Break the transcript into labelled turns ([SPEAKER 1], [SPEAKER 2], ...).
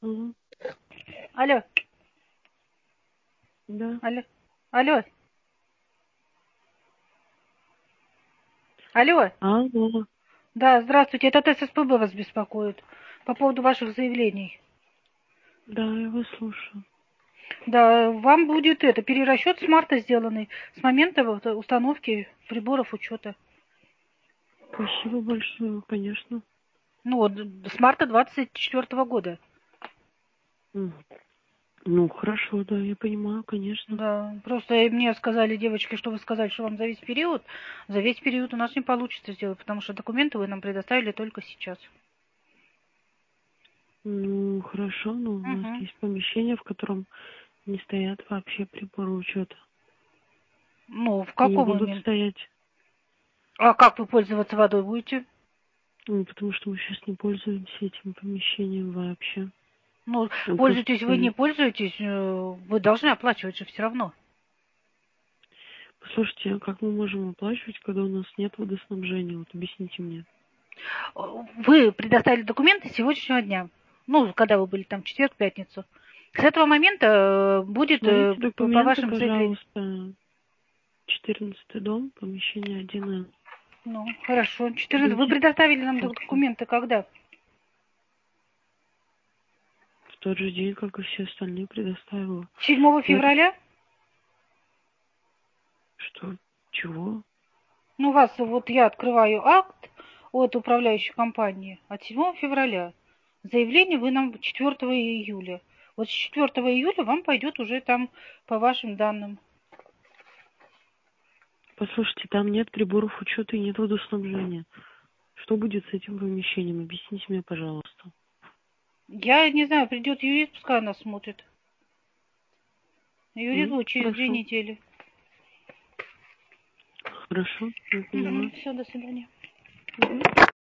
[SPEAKER 1] Мгм.
[SPEAKER 2] Алло,
[SPEAKER 1] Да.
[SPEAKER 2] алло, алло, алло.
[SPEAKER 1] Алло.
[SPEAKER 2] Да, здравствуйте, это ТССПБ вас беспокоит по поводу ваших заявлений.
[SPEAKER 1] Да, я вас слушаю.
[SPEAKER 2] Да, вам будет это перерасчет с марта сделанный, с момента вот установки приборов учета.
[SPEAKER 1] Спасибо большое, конечно.
[SPEAKER 2] Ну вот, с марта 24 года.
[SPEAKER 1] М. Ну, хорошо, да, я понимаю, конечно.
[SPEAKER 2] Да, просто мне сказали девочки, что вы сказали, что вам за весь период у нас не получится сделать, потому что документы вы нам предоставили только сейчас.
[SPEAKER 1] Ну, хорошо, но у нас
[SPEAKER 2] Угу.
[SPEAKER 1] есть помещение, в котором не стоят вообще приборы учета.
[SPEAKER 2] Ну, в
[SPEAKER 1] И не
[SPEAKER 2] каком
[SPEAKER 1] будут
[SPEAKER 2] именно?
[SPEAKER 1] стоять.
[SPEAKER 2] А как вы пользоваться водой будете?
[SPEAKER 1] Ну, потому что мы сейчас не пользуемся этим помещением вообще.
[SPEAKER 2] Ну,
[SPEAKER 1] Он просто
[SPEAKER 2] пользуетесь вы, не
[SPEAKER 1] стоит.
[SPEAKER 2] пользуетесь, вы должны оплачивать же все равно.
[SPEAKER 1] Послушайте, а как мы можем оплачивать, когда у нас нет водоснабжения? Вот объясните мне.
[SPEAKER 2] Вы предоставили документы с сегодняшнего дня. Ну, когда вы были там в четверг, пятницу. С этого момента будет
[SPEAKER 1] Смотрите
[SPEAKER 2] по
[SPEAKER 1] документы,
[SPEAKER 2] вашим заявлениям.
[SPEAKER 1] пожалуйста. 14-й дом, помещение 1Н.
[SPEAKER 2] Ну, хорошо. 14. Вы
[SPEAKER 1] Идемте.
[SPEAKER 2] предоставили нам документы когда?
[SPEAKER 1] В тот же день, как и все остальные, предоставила.
[SPEAKER 2] 7
[SPEAKER 1] Я так...
[SPEAKER 2] февраля?
[SPEAKER 1] Что? Чего?
[SPEAKER 2] Ну, у вас, вот я открываю акт от управляющей компании от 7 февраля. Заявление вы нам 4 июля. Вот с 4 июля вам пойдет уже там по вашим данным.
[SPEAKER 1] Послушайте, там нет приборов учета и нет водоснабжения. Что будет с этим помещением? Объясните мне, пожалуйста.
[SPEAKER 2] Я не знаю, придет юрист, пускай она смотрит. Юрист будет через 2
[SPEAKER 1] Хорошо.
[SPEAKER 2] недели.
[SPEAKER 1] Хорошо, я поняла.
[SPEAKER 2] Все, до свидания.
[SPEAKER 1] Мгм.